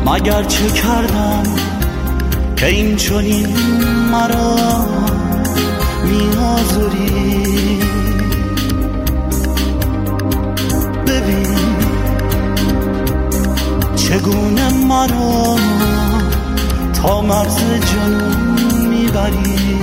مگر چه کردم که این چنین مرا میآزری؟ ببین چگونه مرا تا مرز جنون میبری.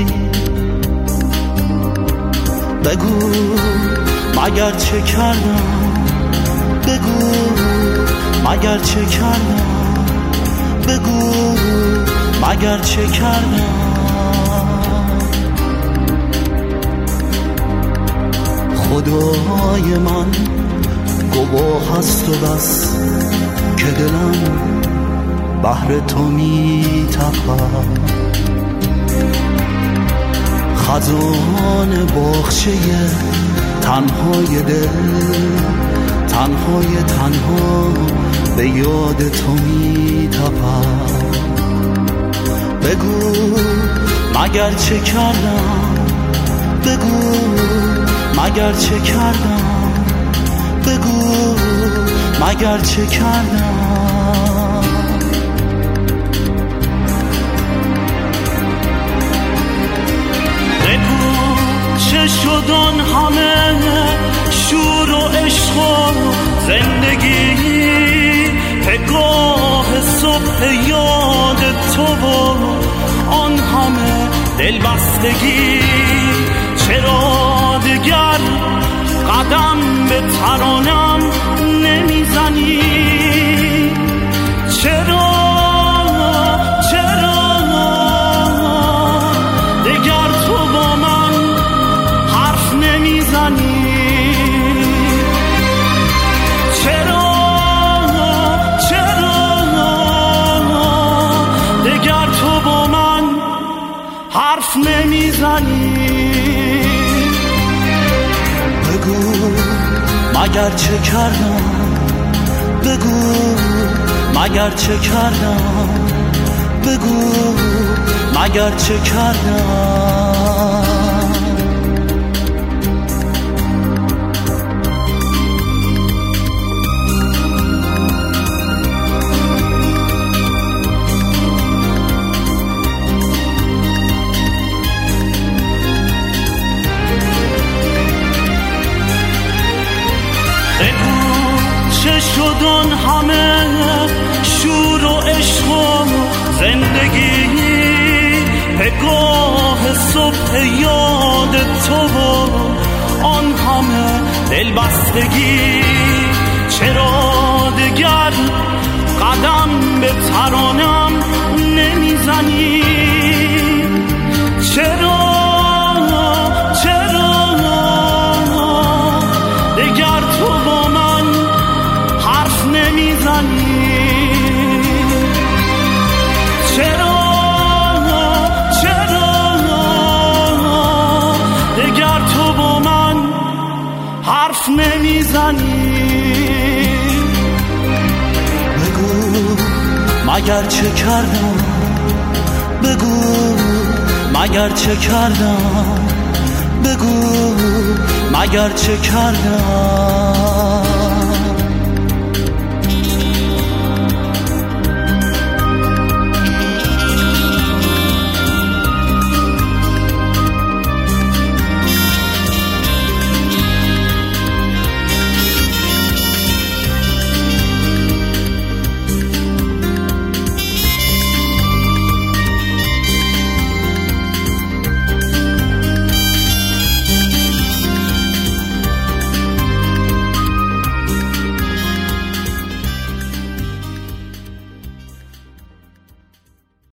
بگو مگر چه کردم، بگو مگر چه کردم، بگو مگر چه کردم. خدای من گواه هست و بس که دلم بهر تو می تپد. خزان باغچه تنهای دل، تنهای تنها به یاد تو می تپد. بگو مگر چه کردم، بگو مگر چه کردم، بگو مگر چه کردم. بگو چه شد آن همه شور و عشق و زندگی، پگاه صبح یاد تو و آن همه دلبستگی. چرا دگر قدم به ترانم نمیزنی؟ چرا دگر تو با من حرف نمیزنی؟ چرا دگر تو با من حرف نمیزنی؟ بگو مگر چه کردم، بگو مگر چه کردم، بگو مگر چه کردم. چه شد آن همه شور و عشق و زندگی، پگاه صبح یاد تو و آن همه دلبستگی. چرا دگر قدم به ترانم نمیزنی؟ چرا دگر تو با من حرف نمیزنی؟ چرا دگر تو با من حرف نمیزنی؟ بگو مگر چه کردم، بگو مگر چه کردم، بگو مگر چه کردم.